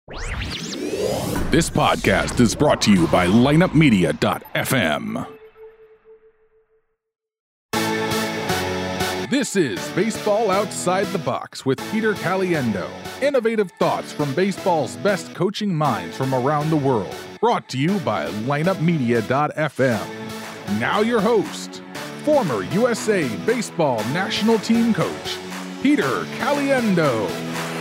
This podcast is brought to you by lineupmedia.fm. This is Baseball Outside the Box with Peter Caliendo. Innovative thoughts from baseball's best coaching minds from around the world. Brought to you by lineupmedia.fm. Now your host, former USA Baseball National Team Coach, Peter Caliendo.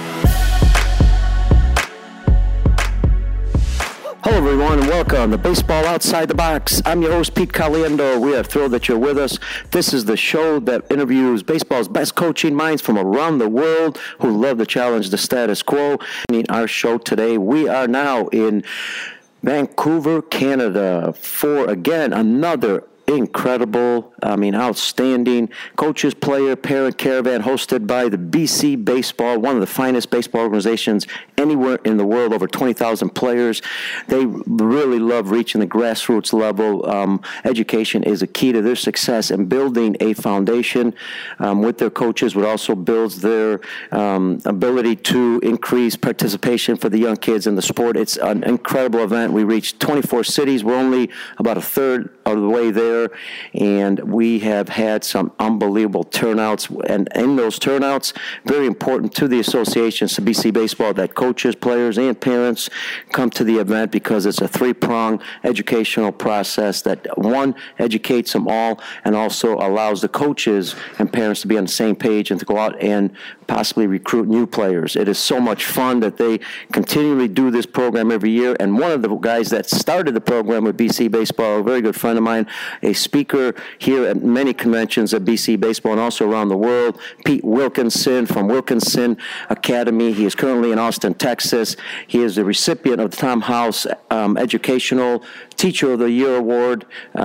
Hello, everyone, and welcome to Baseball Outside the Box. I'm your host, Pete Caliendo. We are thrilled that you're with us. This is the show that interviews baseball's best coaching minds from around the world who love to challenge the status quo. In our show today, we are now in Vancouver, Canada, for, again, another incredible, outstanding coaches, player, parent caravan hosted by the BC Baseball, one of the finest baseball organizations anywhere in the world, over 20,000 players. They really love reaching the grassroots level. Education is a key to their success, and building a foundation with their coaches would also builds their ability to increase participation for the young kids in the sport. It's an incredible event. We reached 24 cities. We're only about a third of the way there, and we have had some unbelievable turnouts, and in those turnouts, very important to the associations, to BC Baseball, that coaches, players, and parents come to the event, because it's a three-pronged educational process that, one, educates them all, and also allows the coaches and parents to be on the same page and to go out and possibly recruit new players. It is so much fun that they continually do this program every year, and one of the guys that started the program with BC Baseball, a very good friend of mine, a speaker here at many conventions at BC Baseball and also around the world, Pete Wilkinson from Wilkinson Academy. He is currently in Austin, Texas. He is the recipient of the Tom House Educational Teacher of the Year Award.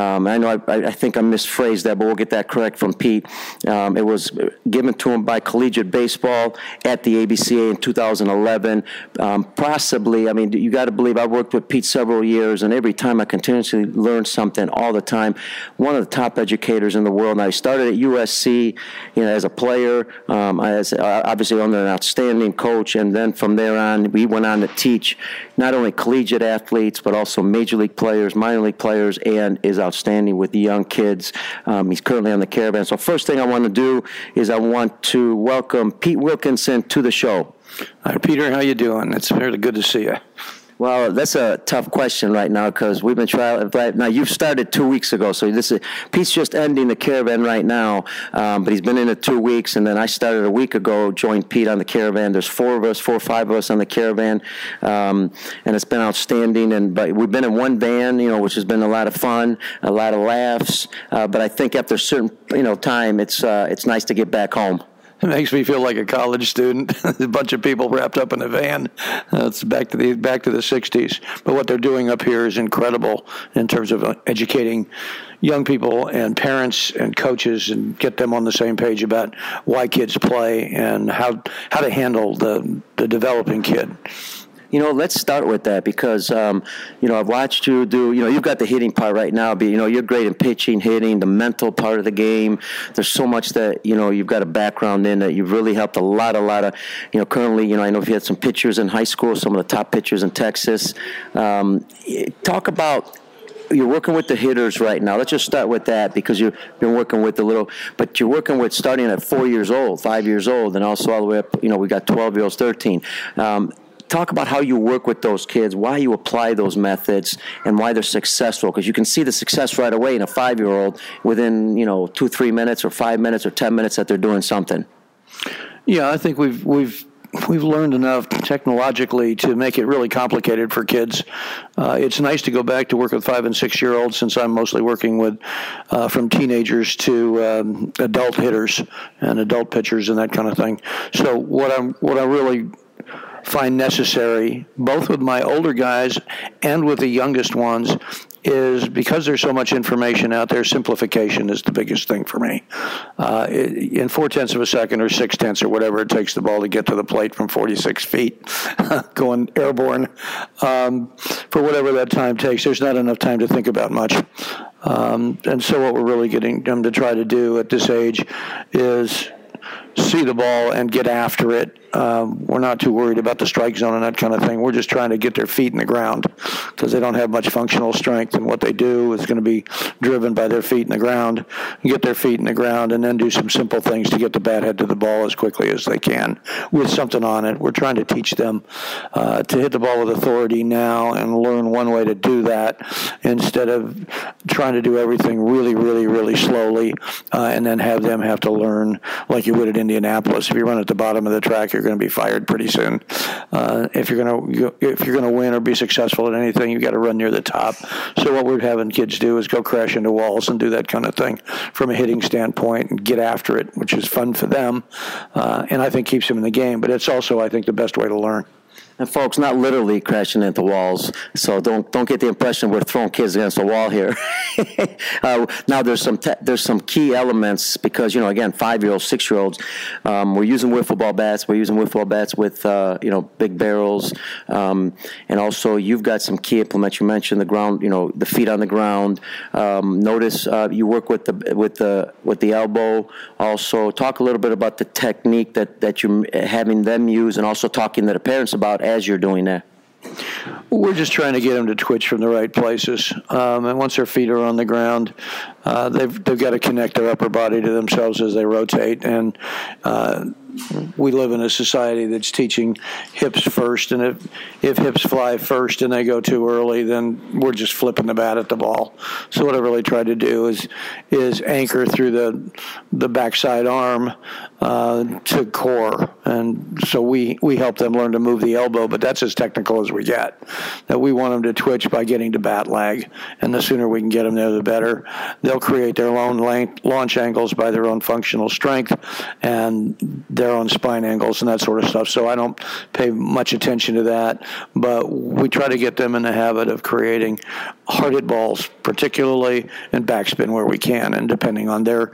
I think I misphrased that, but we'll get that correct from Pete. It was given to him by Collegiate Baseball at the ABCA in 2011. Possibly, you got to believe I worked with Pete several years, and every time I continuously learn something all the time. One of the top educators in the world. And I started at USC, as a player, obviously under an outstanding coach, and then from there on, we went on to teach not only collegiate athletes, but also major league players, minor league players, and is outstanding with the young kids. He's currently on the caravan. So first thing I want to do is I want to welcome Pete Wilkinson to the show. Hi, Peter. How you doing? It's really good to see you. Well, that's a tough question right now, because we've been trying. Right now, you've started 2 weeks ago, so Pete's just ending the caravan right now, but he's been in it 2 weeks, and then I started a week ago, joined Pete on the caravan. There's four or five of us on the caravan, and it's been outstanding. But we've been in one van, which has been a lot of fun, a lot of laughs. But I think after a certain time, it's nice to get back home. It makes me feel like a college student. A bunch of people wrapped up in a van. It's back to the 60s. But what they're doing up here is incredible in terms of educating young people and parents and coaches, and get them on the same page about why kids play and how to handle the developing kid. Let's start with that, because, I've watched you do, you've got the hitting part right now, but, you're great in pitching, hitting, the mental part of the game. There's so much that, you've got a background in that you've really helped a lot of, currently, I know if you had some pitchers in high school, some of the top pitchers in Texas. Talk about, you're working with the hitters right now. Let's just start with that, because you've been working with but you're working with starting at 4 years old, 5 years old, and also all the way up, we got 12-year-olds, 13. Talk about how you work with those kids, why you apply those methods, and why they're successful. Because you can see the success right away in a 5-year-old within 2-3 minutes or 5 minutes or 10 minutes that they're doing something. Yeah, I think we've learned enough technologically to make it really complicated for kids. It's nice to go back to work with 5- and 6-year-olds, since I'm mostly working with from teenagers to adult hitters and adult pitchers and that kind of thing. So what I really find necessary, both with my older guys and with the youngest ones, is because there's so much information out there, simplification is the biggest thing for me. In 0.4 of a second or 0.6 or whatever it takes the ball to get to the plate from 46 feet, going airborne, for whatever that time takes, there's not enough time to think about much. And so what we're really getting them to try to do at this age is see the ball and get after it. We're not too worried about the strike zone and that kind of thing. We're just trying to get their feet in the ground because they don't have much functional strength, and what they do is going to be driven by their feet in the ground. Get their feet in the ground and then do some simple things to get the bat head to the ball as quickly as they can with something on it. We're trying to teach them to hit the ball with authority now and learn one way to do that instead of trying to do everything really, really, really slowly and then have them have to learn like you would at Indianapolis. If you run at the bottom of the track, you're going to be fired pretty soon. If you're going to win or be successful at anything, you got to run near the top. So what we're having kids do is go crash into walls and do that kind of thing from a hitting standpoint and get after it, which is fun for them, and I think keeps them in the game. But it's also, I think, the best way to learn. And folks, not literally crashing into walls, so don't get the impression we're throwing kids against the wall here. Now there's some key elements because again 5-year-olds, 6-year-olds, we're using wiffle ball bats. We're using wiffle ball bats with big barrels, and also you've got some key implements. You mentioned the ground, the feet on the ground. Notice you work with the elbow. Also, talk a little bit about the technique that you're having them use, and also talking to the parents about as you're doing that. We're just trying to get them to twitch from the right places. And once their feet are on the ground, they've got to connect their upper body to themselves as they rotate. And we live in a society that's teaching hips first, and if hips fly first and they go too early, then we're just flipping the bat at the ball. So what I really try to do is anchor through the backside arm to core, and so we help them learn to move the elbow, but that's as technical as we get. That we want them to twitch by getting to bat lag, and the sooner we can get them there, the better. They'll create their own launch angles by their own functional strength and their own spine angles and that sort of stuff. So I don't pay much attention to that, but we try to get them in the habit of creating hard hit balls, particularly in backspin where we can, and depending on their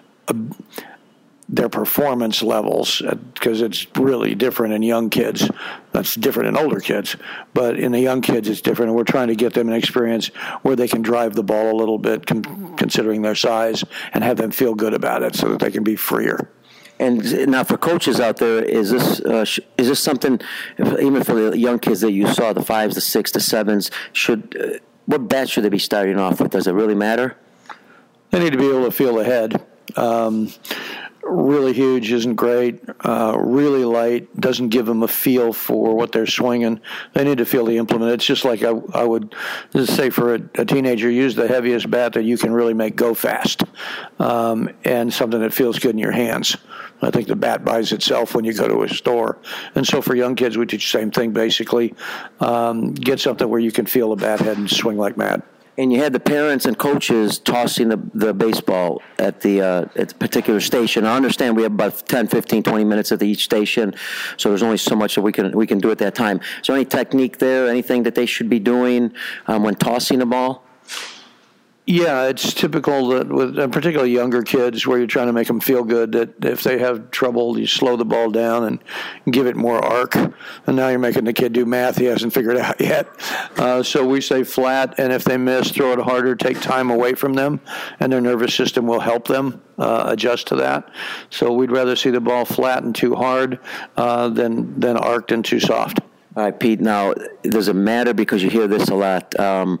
performance levels, because it's really different in young kids. That's different in older kids, but in the young kids it's different, and we're trying to get them an experience where they can drive the ball a little bit considering their size and have them feel good about it so that they can be freer. And now for coaches out there, is this something, even for the young kids that you saw, the 5s, the 6s, the 7s, what bat should they be starting off with? Does it really matter? They need to be able to feel the head. Really huge isn't great. Really light doesn't give them a feel for what they're swinging. They need to feel the implement. It's just like I would say for a teenager, use the heaviest bat that you can really make go fast, and something that feels good in your hands. I think the bat buys itself when you go to a store. And so for young kids, we teach the same thing, basically. Get something where you can feel the bat head and swing like mad. And you had the parents and coaches tossing the baseball at the particular station. I understand we have about 10, 15, 20 minutes at each station, so there's only so much that we can do at that time. Is there any technique there, anything that they should be doing when tossing the ball? Yeah, it's typical that with particularly younger kids where you're trying to make them feel good, that if they have trouble, you slow the ball down and give it more arc. And now you're making the kid do math he hasn't figured out yet. So we say flat, and if they miss, throw it harder, take time away from them, and their nervous system will help them adjust to that. So we'd rather see the ball flat and too hard than arced and too soft. All right, Pete, now, does it matter, because you hear this a lot,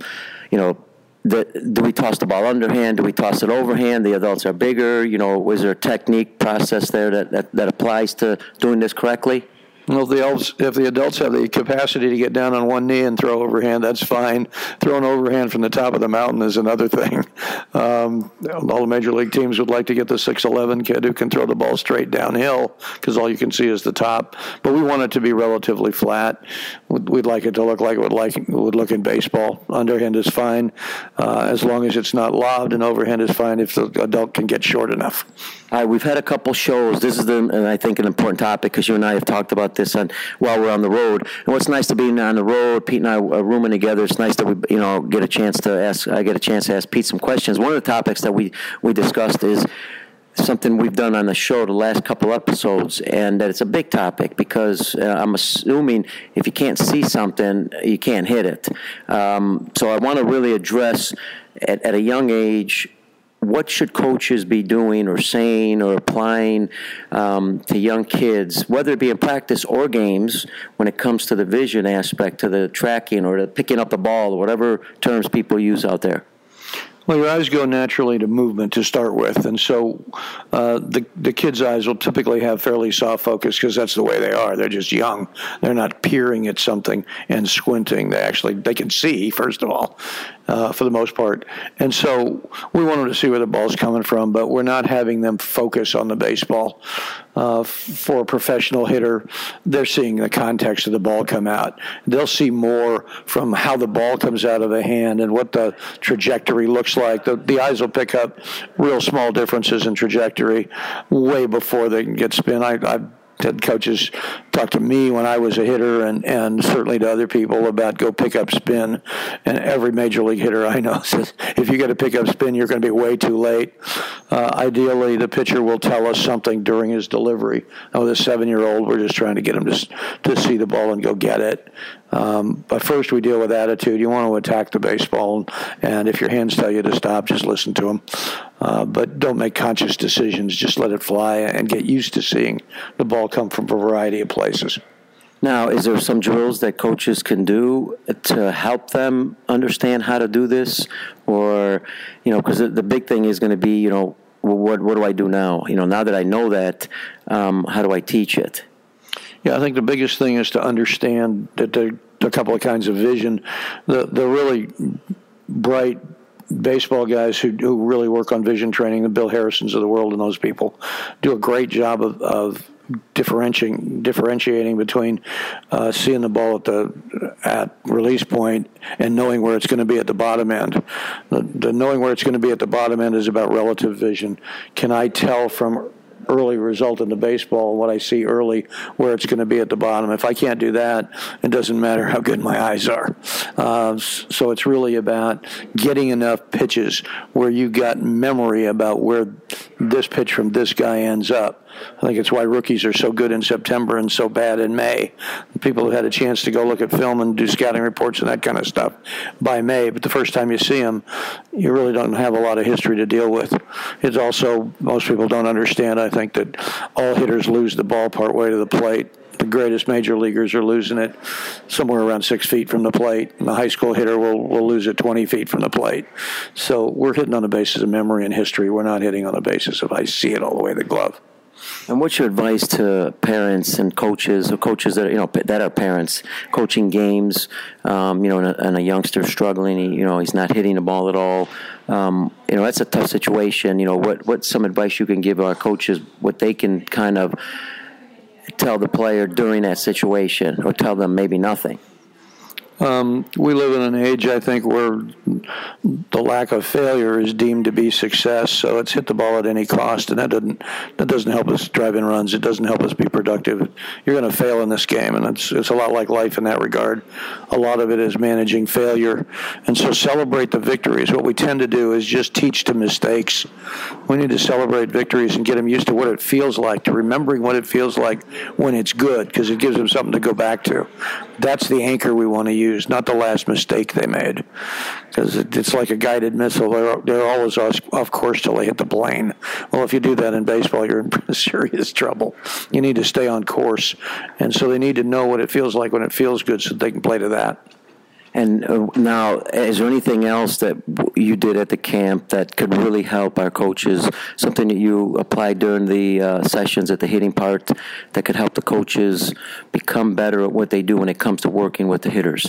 do we toss the ball underhand? Do we toss it overhand? The adults are bigger. Was there a technique process there that applies to doing this correctly? Well, if the adults have the capacity to get down on one knee and throw overhand, that's fine. Throwing overhand from the top of the mountain is another thing. All the major league teams would like to get the 6'11" kid who can throw the ball straight downhill because all you can see is the top. But we want it to be relatively flat. We'd like it to look like it would look in baseball. Underhand is fine as long as it's not lobbed, and overhand is fine if the adult can get short enough. All right, we've had a couple shows. This is, I think, an important topic because you and I have talked about this while we're on the road. And what's nice to be on the road, Pete and I are rooming together. It's nice that we, get a chance to ask Pete some questions. One of the topics that we discussed is something we've done on the show the last couple episodes, and that it's a big topic because I'm assuming if you can't see something, you can't hit it. So I want to really address at a young age what should coaches be doing or saying or applying to young kids, whether it be in practice or games, when it comes to the vision aspect, to the tracking or the picking up the ball, or whatever terms people use out there? Well, your eyes go naturally to movement to start with, and so the kids' eyes will typically have fairly soft focus because that's the way they are. They're just young. They're not peering at something and squinting. They can see, first of all, for the most part. And so we want them to see where the ball's coming from, but we're not having them focus on the baseball. For a professional hitter, they're seeing the context of the ball come out. They'll see more from how the ball comes out of the hand and what the trajectory looks like. The eyes will pick up real small differences in trajectory way before they can get spin. I've had coaches talk to me when I was a hitter and certainly to other people about go pick up spin. And every major league hitter I know says, if you get to pick up spin, you're going to be way too late. Ideally, the pitcher will tell us something during his delivery. Now, with a 7-year-old, we're just trying to get him to see the ball and go get it. But first, we deal with attitude. You want to attack the baseball, and if your hands tell you to stop, just listen to them. But don't make conscious decisions. Just let it fly and get used to seeing the ball come from a variety of places. Now, is there some drills that coaches can do to help them understand how to do this? Or, because the big thing is going to be, well, what do I do now? Now that I know that, how do I teach it? Yeah, I think the biggest thing is to understand that there are a couple of kinds of vision. The really bright baseball guys who really work on vision training, the Bill Harrisons of the world and those people, do a great job of differentiating between seeing the ball at release point and knowing where it's going to be at the bottom end. The knowing where it's going to be at the bottom end is about relative vision. Can I tell from early result in the baseball, what I see early, where it's going to be at the bottom? If I can't do that, it doesn't matter how good my eyes are. So it's really about getting enough pitches where you got memory about where this pitch from this guy ends up. I think it's why rookies are so good in September and so bad in May. People have had a chance to go look at film and do scouting reports and that kind of stuff by May, but the first time you see them, you really don't have a lot of history to deal with. It's also, most people don't understand, I think, that all hitters lose the ball part way to the plate. The greatest major leaguers are losing it somewhere around 6 feet from the plate, and the high school hitter will lose it 20 feet from the plate. So we're hitting on the basis of memory and history. We're not hitting on the basis of I see it all the way to the glove. And what's your advice to parents and coaches, or coaches that that are parents coaching games, and a youngster struggling, he's not hitting the ball at all. That's a tough situation. What's some advice you can give our coaches, what they can kind of tell the player during that situation, or tell them maybe nothing? We live in an age, I think, where the lack of failure is deemed to be success. So it's hit the ball at any cost, and that doesn't help us drive in runs. It doesn't help us be productive. You're going to fail in this game, and it's a lot like life in that regard. A lot of it is managing failure, and so celebrate the victories. What we tend to do is just teach to mistakes. We need to celebrate victories and get them used to what it feels like, to remembering what it feels like when it's good, because it gives them something to go back to. That's the anchor we want to use, not the last mistake they made, because it's like a guided missile. They're always off course till they hit the plane. Well, if you do that in baseball, you're in serious trouble. You need to stay on course, and so they need to know what it feels like when it feels good so they can play to that. And now, is there anything else that you did at the camp that could really help our coaches, something that you applied during the sessions at the hitting part that could help the coaches become better at what they do when it comes to working with the hitters?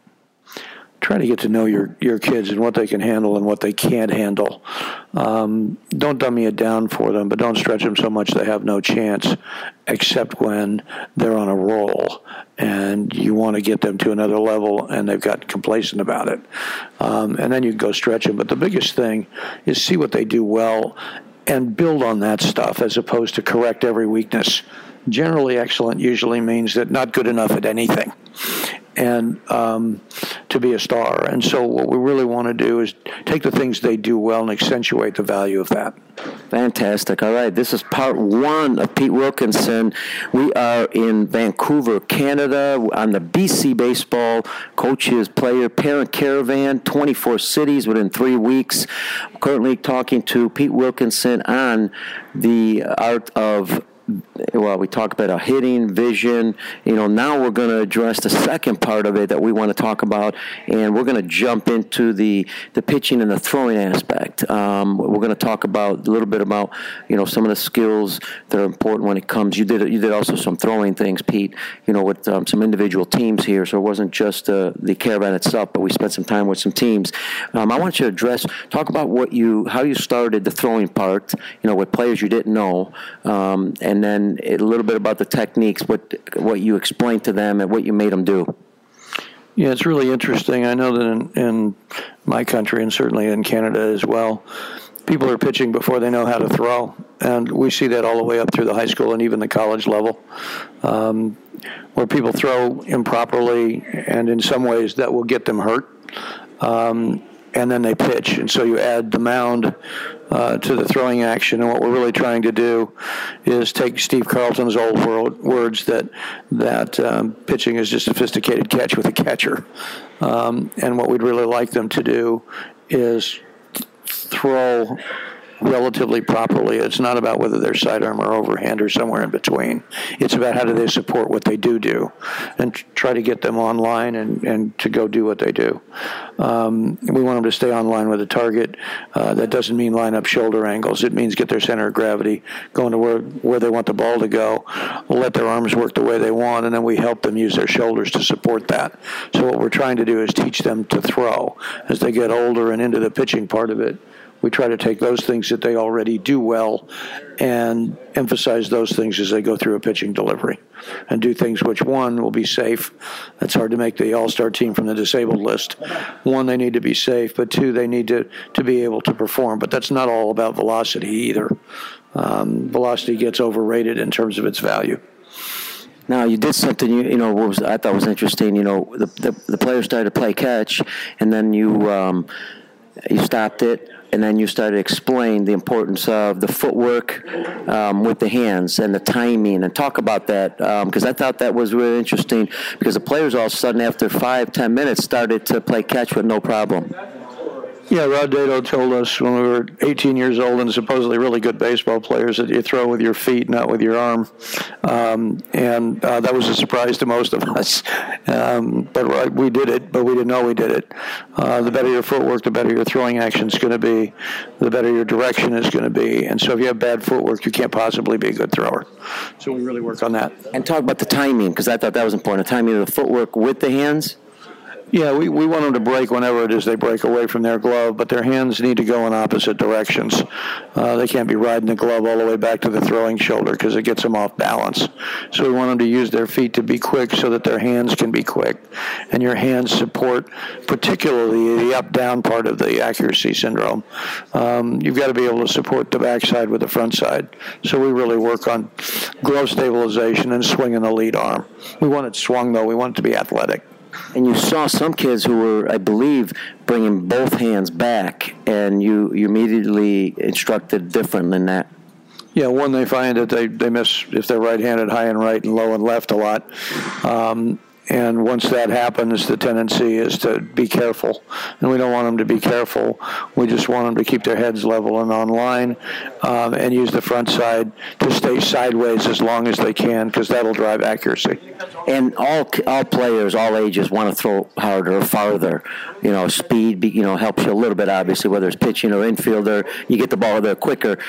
Try to get to know your kids and what they can handle and what they can't handle. Don't dummy it down for them, but don't stretch them so much they have no chance, except when they're on a roll and you want to get them to another level and they've got complacent about it. And then you go stretch them. But the biggest thing is see what they do well and build on that stuff as opposed to correct every weakness. Generally excellent usually means that not good enough at anything. And to be a star. And so what we really want to do is take the things they do well and accentuate the value of that. Fantastic. All right, this is part one of Pete Wilkinson. We are in Vancouver, Canada, on the BC Baseball Coaches Player Parent Caravan, 24 cities within 3 weeks. I'm currently talking to Pete Wilkinson on the art of, well, we talk about hitting, vision. Now we're going to address the second part of it that we want to talk about, and we're going to jump into the pitching and the throwing aspect. We're going to talk about a little bit about some of the skills that are important when it comes. You did also some throwing things, Pete. With some individual teams here, so it wasn't just the caravan itself, but we spent some time with some teams. I want you to talk about how you started the throwing part. With players you didn't know, and then a little bit about the techniques, what you explained to them and what you made them do. Yeah, it's really interesting. I know that in my country, and certainly in Canada as well, people are pitching before they know how to throw. And we see that all the way up through the high school and even the college level, where people throw improperly, and in some ways that will get them hurt. And then they pitch. And so you add the mound to the throwing action. And what we're really trying to do is take Steve Carlton's old words that pitching is just a sophisticated catch with a catcher. And what we'd really like them to do is throw relatively properly. It's not about whether they're sidearm or overhand or somewhere in between. It's about how do they support what they do and try to get them online and to go do what they do. We want them to stay online with a target. That doesn't mean line up shoulder angles. It means get their center of gravity going to where they want the ball to go. We'll let their arms work the way they want, and then we help them use their shoulders to support that. So what we're trying to do is teach them to throw. As they get older and into the pitching part of it, we try to take those things that they already do well and emphasize those things as they go through a pitching delivery and do things which, one, will be safe. That's hard to make the all-star team from the disabled list. One, they need to be safe, but two, they need to be able to perform. But that's not all about velocity either. Velocity gets overrated in terms of its value. Now, you did something, I thought was interesting. The players started to play catch, and then you stopped it. And then you started to explain the importance of the footwork with the hands and the timing, and talk about that, because I thought that was really interesting, because the players all of a sudden after 5-10 minutes started to play catch with no problem. Yeah, Rod Dedeaux told us when we were 18 years old and supposedly really good baseball players that you throw with your feet, not with your arm. And that was a surprise to most of us. But we did it, but we didn't know we did it. The better your footwork, the better your throwing action is going to be, the better your direction is going to be. And so if you have bad footwork, you can't possibly be a good thrower. So we really work on that. And talk about the timing, because I thought that was important, the timing of the footwork with the hands. Yeah, we want them to break whenever it is they break away from their glove, but their hands need to go in opposite directions. They can't be riding the glove all the way back to the throwing shoulder because it gets them off balance. So we want them to use their feet to be quick so that their hands can be quick. And your hands support particularly the up-down part of the accuracy syndrome. You've got to be able to support the backside with the front side. So we really work on glove stabilization and swinging the lead arm. We want it swung, though. We want it to be athletic. And you saw some kids who were, I believe, bringing both hands back, and you immediately instructed different than that. Yeah, one, they find that they miss if they're right-handed, high and right and low and left a lot. And once that happens, the tendency is to be careful. And we don't want them to be careful. We just want them to keep their heads level and on line, and use the front side to stay sideways as long as they can, because that'll drive accuracy. And all players, all ages, want to throw harder or farther. Speed, helps you a little bit, obviously, whether it's pitching or infielder. You get the ball there quicker.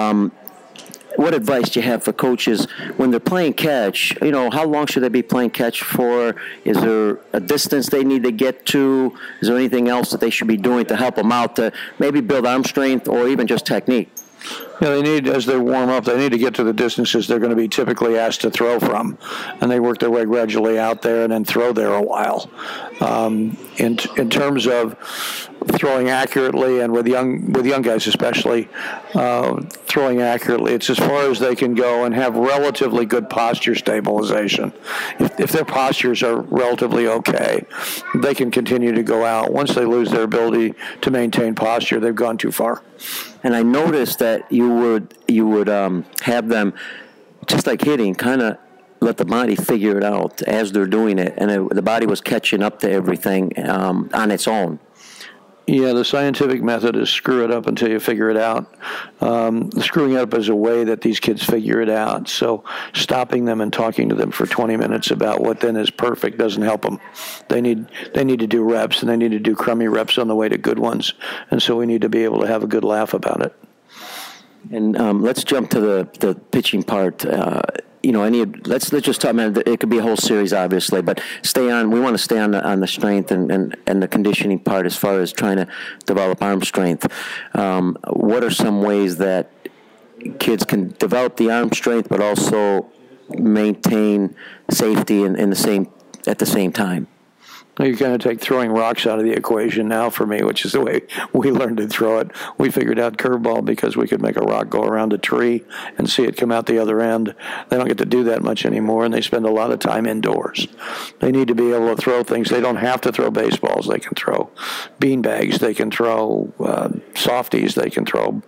What advice do you have for coaches when they're playing catch? How long should they be playing catch for? Is there a distance they need to get to? Is there anything else that they should be doing to help them out to maybe build arm strength or even just technique? Yeah, they need, as they warm up, they need to get to the distances they're going to be typically asked to throw from, and they work their way gradually out there and then throw there a while. In terms of throwing accurately, and with young guys especially, throwing accurately. It's as far as they can go and have relatively good posture stabilization. If their postures are relatively okay, they can continue to go out. Once they lose their ability to maintain posture, they've gone too far. And I noticed that you would have them, just like hitting, kind of let the body figure it out as they're doing it, and the body was catching up to everything on its own. Yeah, the scientific method is screw it up until you figure it out. Screwing it up is a way that these kids figure it out. So stopping them and talking to them for 20 minutes about what then is perfect doesn't help them. They need to do reps, and they need to do crummy reps on the way to good ones. And so we need to be able to have a good laugh about it. And let's jump to the pitching part. Let's just talk, man. It could be a whole series, obviously, but we want to stay on the strength and the conditioning part as far as trying to develop arm strength. What are some ways that kids can develop the arm strength, but also maintain safety at the same time? You kind of take throwing rocks out of the equation now for me, which is the way we learned to throw it. We figured out curveball because we could make a rock go around a tree and see it come out the other end. They don't get to do that much anymore, and they spend a lot of time indoors. They need to be able to throw things. They don't have to throw baseballs. They can throw beanbags. They can throw softies. They can throw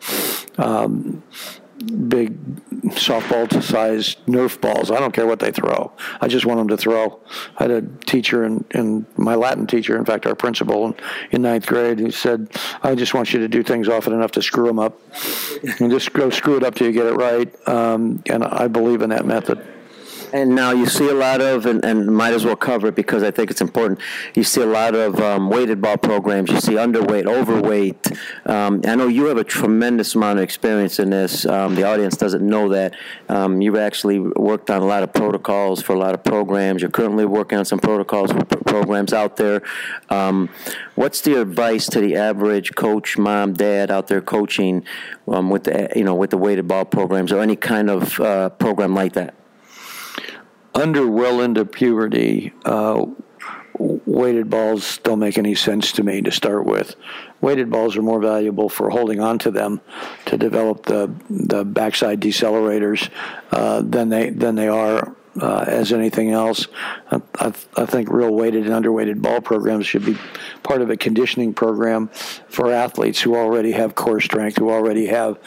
big softball-sized Nerf balls. I don't care what they throw. I just want them to throw. I had a teacher, and my Latin teacher, in fact, our principal in ninth grade, who said, I just want you to do things often enough to screw them up. And just go screw it up till you get it right. And I believe in that method. And now you see a lot of, and might as well cover it because I think it's important, you see a lot of weighted ball programs. You see underweight, overweight. I know you have a tremendous amount of experience in this. The audience doesn't know that. You've actually worked on a lot of protocols for a lot of programs. You're currently working on some protocols for programs out there. What's the advice to the average coach, mom, dad out there coaching with the weighted ball programs or any kind of program like that? Well into puberty, weighted balls don't make any sense to me to start with. Weighted balls are more valuable for holding on to them to develop the backside decelerators than they are as anything else. I think real weighted and underweighted ball programs should be part of a conditioning program for athletes who already have core strength, who already have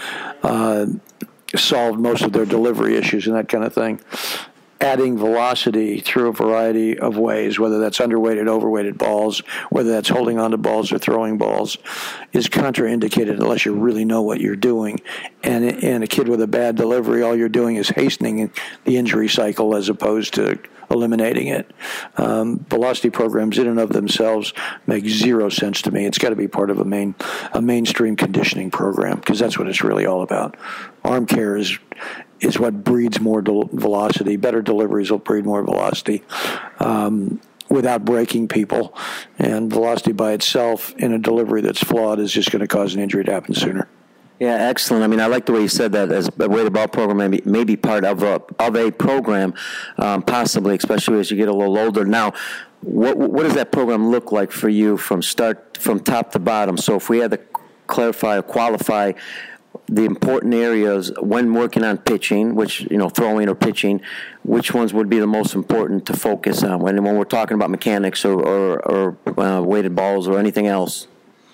solved most of their delivery issues and that kind of thing. Adding velocity through a variety of ways, whether that's underweighted, overweighted balls, whether that's holding on to balls or throwing balls, is contraindicated unless you really know what you're doing. And a kid with a bad delivery, all you're doing is hastening the injury cycle as opposed to eliminating it. Velocity programs in and of themselves make zero sense to me. It's got to be part of a mainstream conditioning program because that's what it's really all about. Arm care is what breeds more velocity. Better deliveries will breed more velocity without breaking people. And velocity by itself in a delivery that's flawed is just going to cause an injury to happen sooner. Yeah, excellent. I mean, I like the way you said that as a weighted ball program may be part of a program, possibly, especially as you get a little older. Now, what does that program look like for you from top to bottom? So if we had to clarify or qualify the important areas when working on pitching, which, throwing or pitching, which ones would be the most important to focus on when we're talking about mechanics or weighted balls or anything else?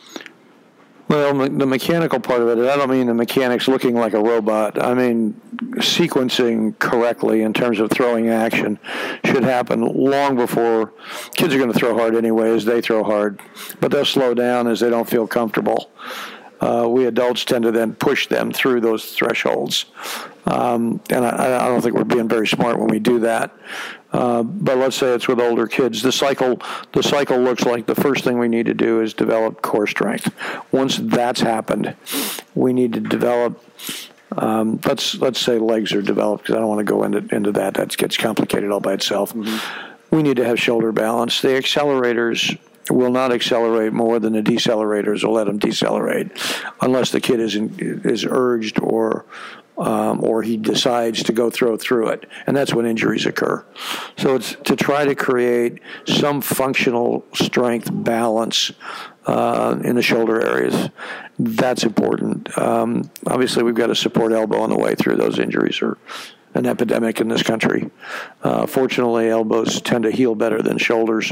Well, the mechanical part of it, I don't mean the mechanics looking like a robot. I mean sequencing correctly in terms of throwing action should happen long before. Kids are going to throw hard anyways. They throw hard, but they'll slow down as they don't feel comfortable. We adults tend to then push them through those thresholds. And I don't think we're being very smart when we do that. But let's say it's with older kids. The cycle looks like the first thing we need to do is develop core strength. Once that's happened, we need to develop, let's say legs are developed, because I don't want to go into that. That gets complicated all by itself. Mm-hmm. We need to have shoulder balance. The accelerators will not accelerate more than the decelerators will let them decelerate unless the kid is urged or or he decides to go through it, and that's when injuries occur. So it's to try to create some functional strength balance in the shoulder areas. That's important. Obviously, we've got to support elbow on the way through. Those injuries are an epidemic in this country. Fortunately, elbows tend to heal better than shoulders,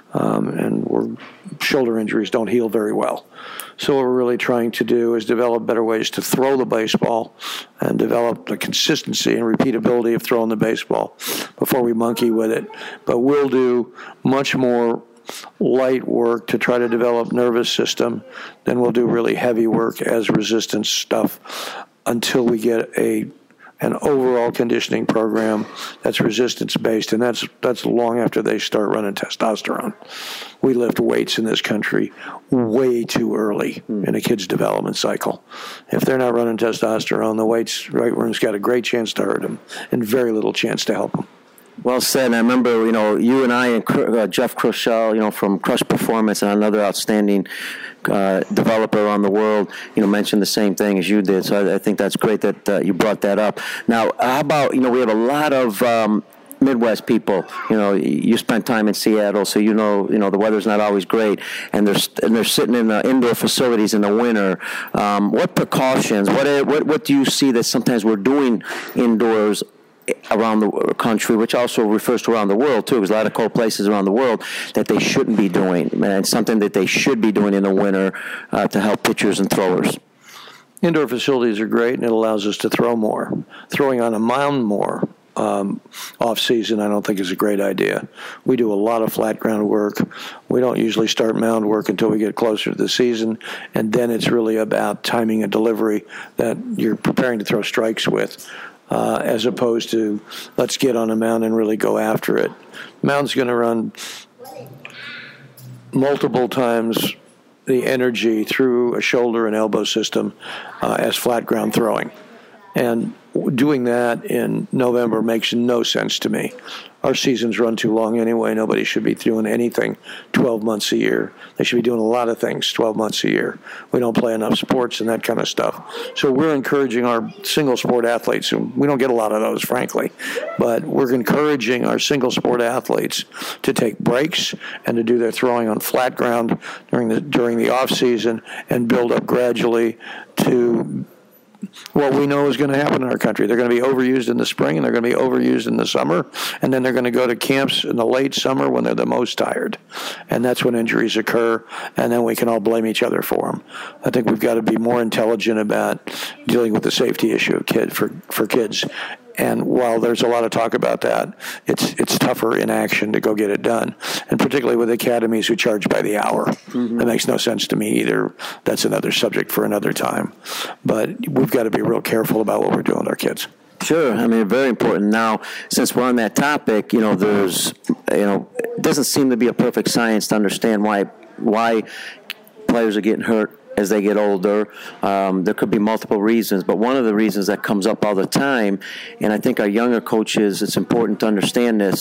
and shoulder injuries don't heal very well. So what we're really trying to do is develop better ways to throw the baseball and develop the consistency and repeatability of throwing the baseball before we monkey with it. But we'll do much more light work to try to develop nervous system than we'll do really heavy work as resistance stuff until we get an overall conditioning program that's resistance-based, and that's long after they start running testosterone. We lift weights in this country way too early in a kid's development cycle. If they're not running testosterone, the weights right room's got a great chance to hurt them and very little chance to help them. Well said. I remember, you and I and Jeff Crushell, from Crush Performance, and another outstanding developer around the world, mentioned the same thing as you did. So I think that's great that you brought that up. Now, how about, we have a lot of Midwest people. You spent time in Seattle, so the weather's not always great, and they're sitting in indoor facilities in the winter. What precautions? What do you see that sometimes we're doing indoors around the country, which also refers to around the world too? There's a lot of cold places around the world that they shouldn't be doing, and something that they should be doing in the winter to help pitchers and throwers. Indoor facilities are great, and it allows us to throw more. Throwing on a mound more off-season, I don't think is a great idea. We do a lot of flat ground work. We don't usually start mound work until we get closer to the season, and then it's really about timing a delivery that you're preparing to throw strikes with, as opposed to let's get on a mound and really go after it. Mound's going to run multiple times the energy through a shoulder and elbow system as flat ground throwing. And doing that in November makes no sense to me. Our seasons run too long anyway. Nobody should be doing anything 12 months a year. They should be doing a lot of things 12 months a year. We don't play enough sports and that kind of stuff. So we're encouraging our single sport athletes, and we don't get a lot of those, frankly, but we're encouraging our single sport athletes to take breaks and to do their throwing on flat ground during the off season and build up gradually to what we know is going to happen in our country. They're going to be overused in the spring, and they're going to be overused in the summer, and then they're going to go to camps in the late summer when they're the most tired. And that's when injuries occur, and then we can all blame each other for them. I think we've got to be more intelligent about dealing with the safety issue for kids. And while there's a lot of talk about that, it's tougher in action to go get it done. And particularly with academies who charge by the hour. That makes no sense to me either. That's another subject for another time. But we've got to be real careful about what we're doing with our kids. Sure. I mean, very important. Now, since we're on that topic, there's, it doesn't seem to be a perfect science to understand why players are getting hurt as they get older. There could be multiple reasons, but one of the reasons that comes up all the time, and I think our younger coaches, it's important to understand this,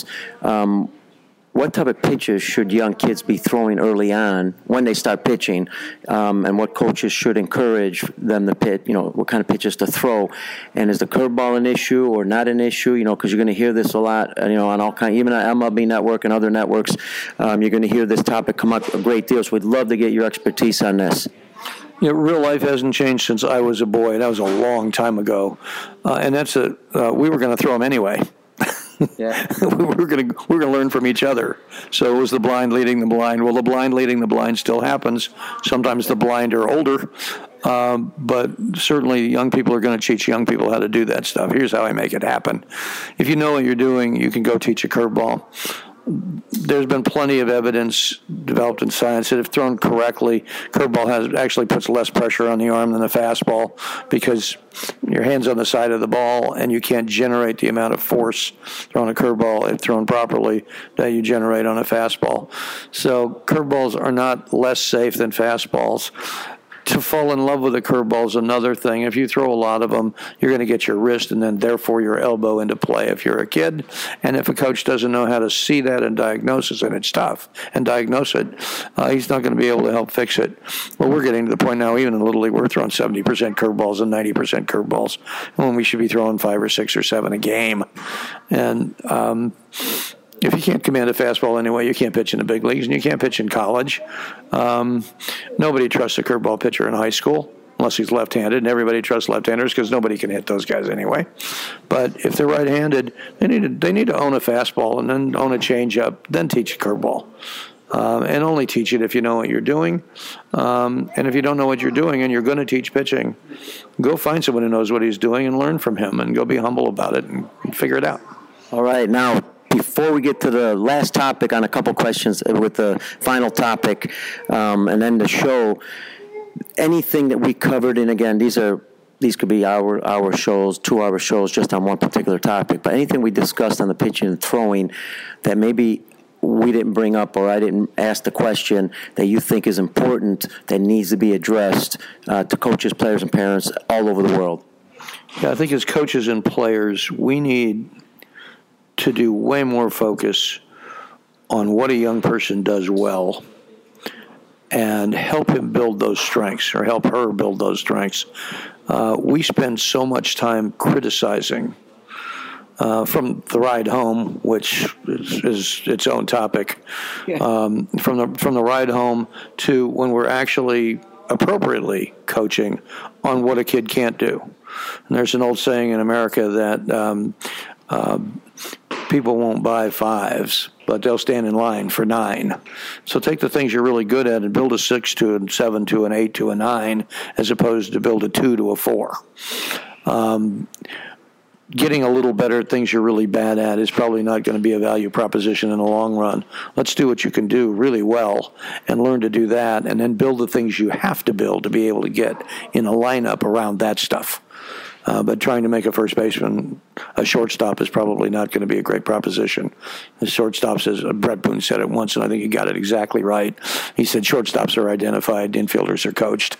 what type of pitches should young kids be throwing early on when they start pitching, and what coaches should encourage them to pitch, what kind of pitches to throw. And is the curveball an issue or not an issue? Because you're going to hear this a lot, on all kinds, even on MLB Network and other networks, you're going to hear this topic come up a great deal. So we'd love to get your expertise on this. Real life hasn't changed since I was a boy. That was a long time ago, and we were going to throw them anyway. Yeah, we were going to learn from each other. So it was the blind leading the blind. Well, the blind leading the blind still happens. Sometimes the blind are older, but certainly young people are going to teach young people how to do that stuff. Here's how I make it happen. If you know what you're doing, you can go teach a curveball. There's been plenty of evidence developed in science that if thrown correctly, curveball actually puts less pressure on the arm than the fastball because your hand's on the side of the ball and you can't generate the amount of force throwing a curveball if thrown properly that you generate on a fastball. So curveballs are not less safe than fastballs. to fall in love with a curveball is another thing. If you throw a lot of them, you're going to get your wrist and then therefore your elbow into play if you're a kid. And if a coach doesn't know how to see that and diagnose it, and it's tough, and diagnose it, he's not going to be able to help fix it. Well, we're getting to the point now, even in Little League, we're throwing 70% curveballs and 90% curveballs when we should be throwing 5 or 6 or 7 a game. And if you can't command a fastball anyway, you can't pitch in the big leagues, and you can't pitch in college. Nobody trusts a curveball pitcher in high school unless he's left-handed, and everybody trusts left-handers because nobody can hit those guys anyway. But if they're right-handed, they need to own a fastball and then own a changeup, then teach a curveball. And only teach it if you know what you're doing. And if you don't know what you're doing and you're going to teach pitching, go find someone who knows what he's doing and learn from him and go be humble about it and figure it out. All right, now, before we get to the last topic on a couple questions with the final topic and then the show, anything that we covered, and again, these could be hour shows, 2-hour shows just on one particular topic, but anything we discussed on the pitching and throwing that maybe we didn't bring up or I didn't ask the question that you think is important that needs to be addressed to coaches, players, and parents all over the world? Yeah, I think as coaches and players, we need to do way more focus on what a young person does well and help him build those strengths or help her build those strengths. We spend so much time criticizing from the ride home, which is its own topic, from the ride home to when we're actually appropriately coaching on what a kid can't do. And there's an old saying in America that people won't buy 5s, but they'll stand in line for 9. So take the things you're really good at and build a 6 to a 7 to an 8 to a 9, as opposed to build a 2 to a 4. Getting a little better at things you're really bad at is probably not going to be a value proposition in the long run. Let's do what you can do really well and learn to do that, and then build the things you have to build to be able to get in a lineup around that stuff. But trying to make a first baseman a shortstop is probably not going to be a great proposition. The shortstops, as Brett Boone said it once, and I think he got it exactly right. He said shortstops are identified, infielders are coached.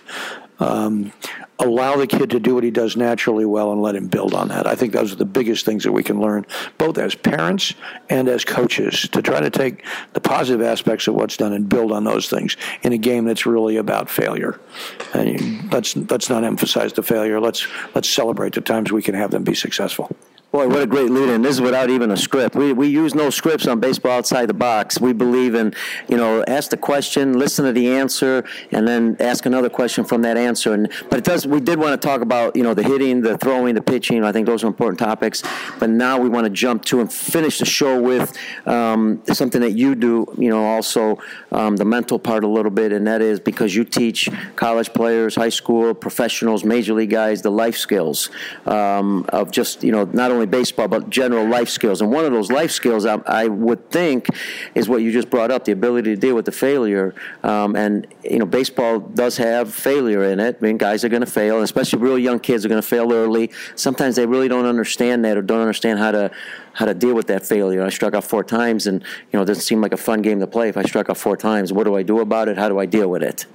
Allow the kid to do what he does naturally well and let him build on that. I think those are the biggest things that we can learn, both as parents and as coaches, to try to take the positive aspects of what's done and build on those things in a game that's really about failure. And let's not emphasize the failure. Let's celebrate the times we can have them be successful. Boy, what a great lead-in. This is without even a script. We use no scripts on Baseball Outside the Box. We believe in, ask the question, listen to the answer, and then ask another question from that answer. But we did want to talk about, the hitting, the throwing, the pitching. I think those are important topics. But now we want to jump to and finish the show with something that you do, also the mental part a little bit, and that is because you teach college players, high school, professionals, major league guys, the life skills of just, not only baseball, but general life skills. And one of those life skills, I would think, is what you just brought up, the ability to deal with the failure. And baseball does have failure in it. I mean, guys are going to fail, and especially real young kids are going to fail early. Sometimes they really don't understand that or don't understand how to deal with that failure. I struck out 4 times, and, it doesn't seem like a fun game to play if I struck out 4 times. What do I do about it? How do I deal with it?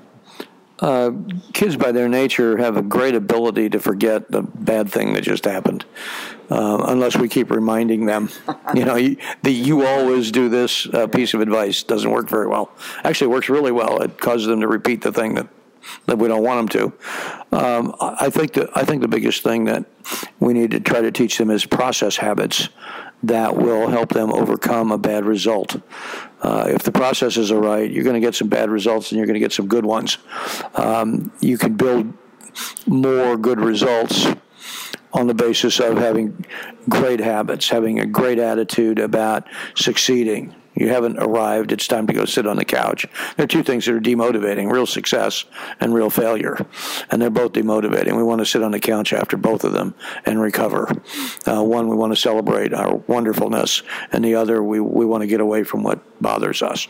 Kids by their nature have a great ability to forget the bad thing that just happened, unless we keep reminding them. You always do this piece of advice doesn't work very well. Actually, it works really well. It causes them to repeat the thing that we don't want them to. I think the biggest thing that we need to try to teach them is process habits that will help them overcome a bad result. If the processes are right, you're going to get some bad results and you're going to get some good ones. You can build more good results on the basis of having great habits, having a great attitude about succeeding. You haven't arrived, it's time to go sit on the couch. There are 2 things that are demotivating, real success and real failure. And they're both demotivating. We want to sit on the couch after both of them and recover. One, we want to celebrate our wonderfulness, and the other, we want to get away from what bothers us.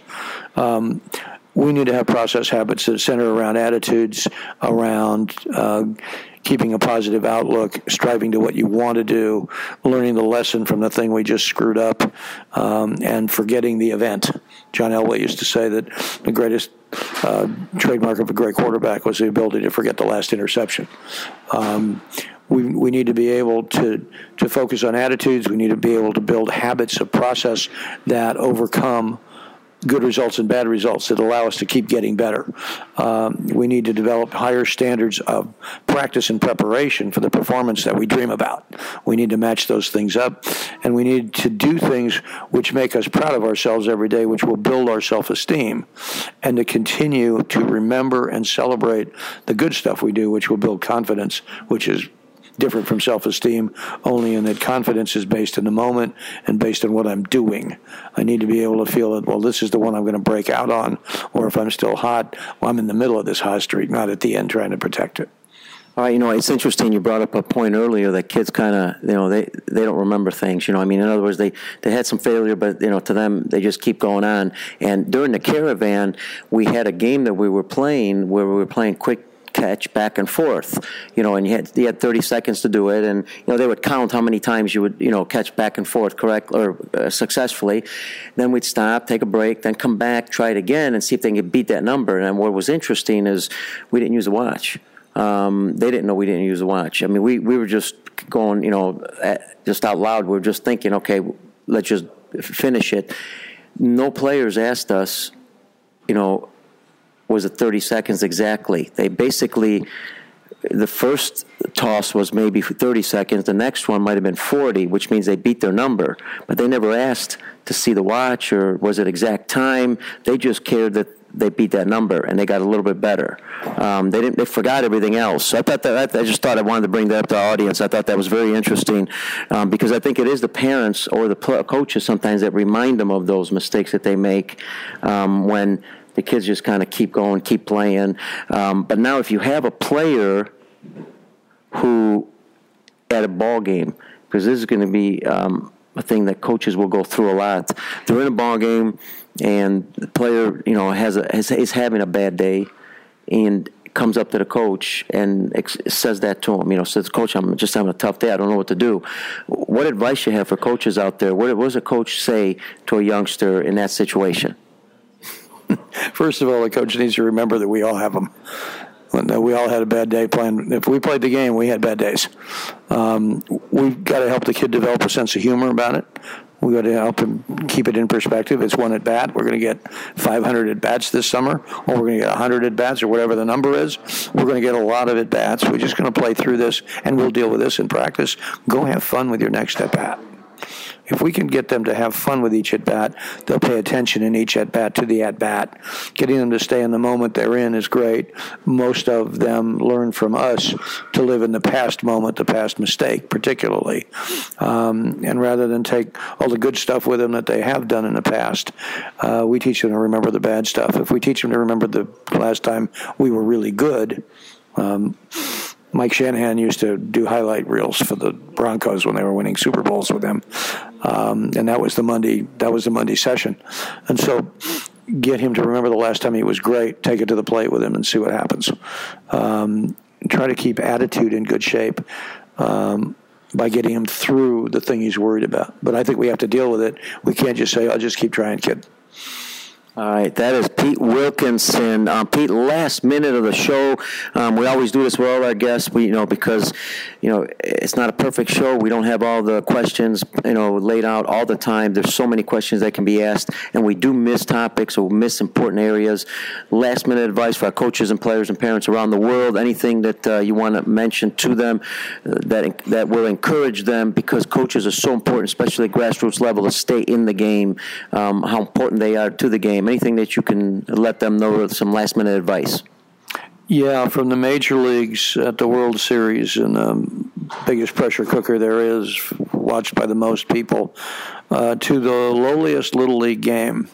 We need to have process habits that center around attitudes, around keeping a positive outlook, striving to what you want to do, learning the lesson from the thing we just screwed up, and forgetting the event. John Elway used to say that the greatest trademark of a great quarterback was the ability to forget the last interception. We need to be able to focus on attitudes. We need to be able to build habits of process that overcome good results and bad results that allow us to keep getting better. We need to develop higher standards of practice and preparation for the performance that we dream about. We need to match those things up, and we need to do things which make us proud of ourselves every day, which will build our self-esteem, and to continue to remember and celebrate the good stuff we do, which will build confidence, which is different from self-esteem, only in that confidence is based in the moment and based on what I'm doing. I need to be able to feel that, well, this is the one I'm going to break out on, or if I'm still hot, well, I'm in the middle of this hot streak, not at the end trying to protect it. All right, it's interesting. You brought up a point earlier that kids kind of, they don't remember things. In other words, they had some failure, but, to them, they just keep going on. And during the caravan, we had a game that we were playing where we were playing quick catch back and forth, and you had 30 seconds to do it, and they would count how many times you would catch back and forth successfully. Then we'd stop, take a break, then come back, try it again, and see if they could beat that number. And what was interesting is we didn't use a watch. They didn't know we didn't use a watch. I mean, we were just going, just out loud. We were just thinking, okay, let's just finish it. No players asked us, was it 30 seconds exactly? They basically, the first toss was maybe 30 seconds. The next one might have been 40, which means they beat their number. But they never asked to see the watch or was it exact time. They just cared that they beat that number and they got a little bit better. They forgot everything else. So I just thought I wanted to bring that up to our audience. I thought that was very interesting because I think it is the parents or the coaches sometimes that remind them of those mistakes that they make when the kids just kind of keep going, keep playing. But now if you have a player who, at a ball game, because this is going to be a thing that coaches will go through a lot. They're in a ball game, and the player, is having a bad day, and comes up to the coach and says that to him. Says, "Coach, I'm just having a tough day. I don't know what to do." What advice you have for coaches out there? What does a coach say to a youngster in that situation? First of all, the coach needs to remember that we all have them. We all had a bad day playing. If we played the game, we had bad days. We've got to help the kid develop a sense of humor about it. We've got to help him keep it in perspective. It's one at bat. We're going to get 500 at bats this summer, or we're going to get 100 at bats, or whatever the number is. We're going to get a lot of at bats. We're just going to play through this, and we'll deal with this in practice. Go have fun with your next at bat. If we can get them to have fun with each at-bat, they'll pay attention in each at-bat to the at-bat. Getting them to stay in the moment they're in is great. Most of them learn from us to live in the past moment, the past mistake particularly. And rather than take all the good stuff with them that they have done in the past, we teach them to remember the bad stuff. If we teach them to remember the last time we were really good, Mike Shanahan used to do highlight reels for the Broncos when they were winning Super Bowls with them, and that was the Monday session. And so, get him to remember the last time he was great. Take it to the plate with him and see what happens. Try to keep attitude in good shape by getting him through the thing he's worried about. But I think we have to deal with it. We can't just say, "I'll just keep trying, kid." All right, that is Pete Wilkinson. Pete, last minute of the show. We always do this with all our guests. Because it's not a perfect show. We don't have all the questions laid out all the time. There's so many questions that can be asked, and we do miss topics or miss important areas. Last minute advice for our coaches and players and parents around the world. Anything that you want to mention to them that will encourage them, because coaches are so important, especially at grassroots level, to stay in the game. How important they are to the game. Anything that you can let them know with some last-minute advice? Yeah, from the major leagues at the World Series, and the biggest pressure cooker there is, watched by the most people, to the lowliest Little League game.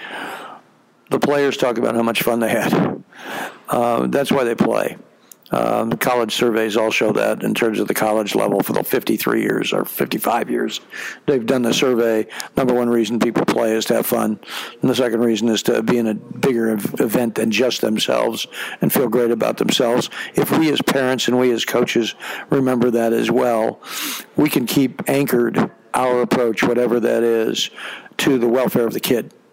The players talk about how much fun they had. That's why they play. The college surveys all show that in terms of the college level for the 53 years or 55 years. They've done the survey. Number one reason people play is to have fun. And the second reason is to be in a bigger event than just themselves and feel great about themselves. If we as parents and we as coaches remember that as well, we can keep anchored our approach, whatever that is, to the welfare of the kid.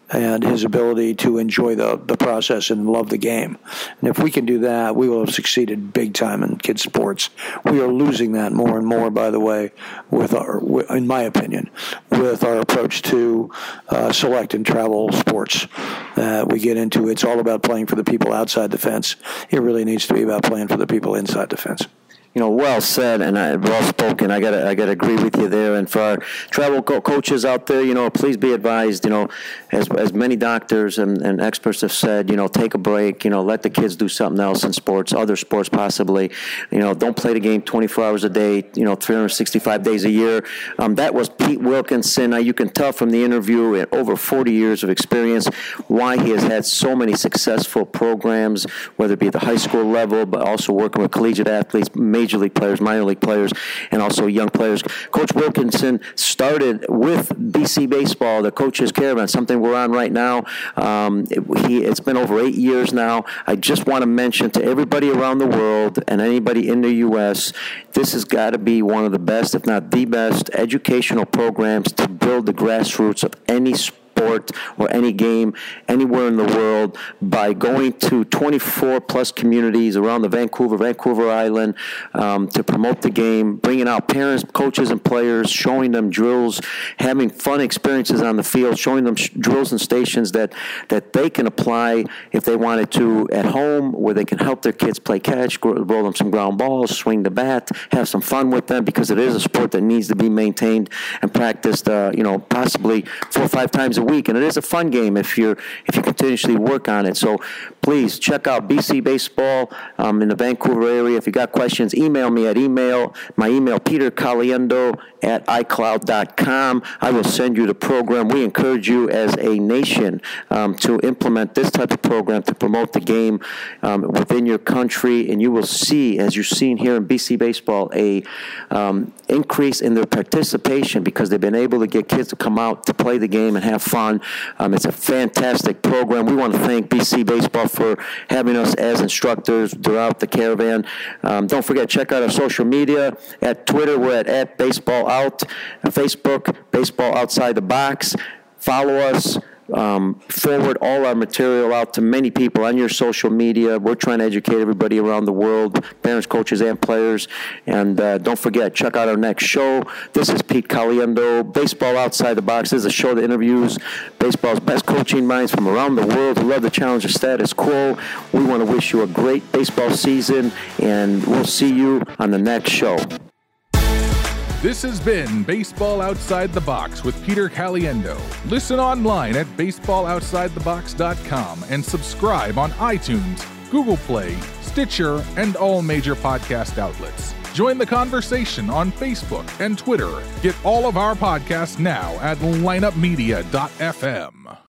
and his ability to enjoy the process and love the game. And if we can do that, we will have succeeded big time in kids' sports. We are losing that more and more, by the way, in my opinion, with our approach to select and travel sports that we get into. It's all about playing for the people outside the fence. It really needs to be about playing for the people inside the fence. Well said, and well spoken. I gotta agree with you there. And for our travel coaches out there, please be advised. As many doctors and experts have said, take a break. Let the kids do something else in sports, other sports possibly. Don't play the game 24 hours a day. 365 days a year. That was Pete Wilkinson. Now you can tell from the interview, at over 40 years of experience, why he has had so many successful programs, whether it be at the high school level, but also working with collegiate athletes, major league players, minor league players, and also young players. Coach Wilkinson started with BC Baseball, the Coach's Caravan, something we're on right now. It's been over 8 years now. I just want to mention to everybody around the world and anybody in the U.S., this has got to be one of the best, if not the best, educational programs to build the grassroots of any sport or any game anywhere in the world by going to 24-plus communities around the Vancouver Island to promote the game, bringing out parents, coaches, and players, showing them drills, having fun experiences on the field, showing them drills and stations that they can apply if they wanted to at home, where they can help their kids play catch, roll them some ground balls, swing the bat, have some fun with them, because it is a sport that needs to be maintained and practiced, possibly 4 or 5 times a week, and it is a fun game if you continuously work on it. So please check out BC Baseball in the Vancouver area. If you got questions, email me at my email petercaliendo@icloud.com. I will send you the program. We encourage you as a nation to implement this type of program to promote the game within your country, and you will see, as you've seen here in BC Baseball, a increase in their participation because they've been able to get kids to come out to play the game and have fun. It's a fantastic program. We want to thank BC Baseball for having us as instructors throughout the caravan. Don't forget, check out our social media. At Twitter, we're at Baseball Out. Facebook, Baseball Outside the Box. Follow us. Forward all our material out to many people on your social media. We're trying to educate everybody around the world, parents, coaches, and players. And don't forget, check out our next show. This is Pete Caliendo, Baseball Outside the Box. This is a show that interviews baseball's best coaching minds from around the world who love to challenge the status quo. We want to wish you a great baseball season, and we'll see you on the next show. This has been Baseball Outside the Box with Peter Caliendo. Listen online at baseballoutsidethebox.com and subscribe on iTunes, Google Play, Stitcher, and all major podcast outlets. Join the conversation on Facebook and Twitter. Get all of our podcasts now at lineupmedia.fm.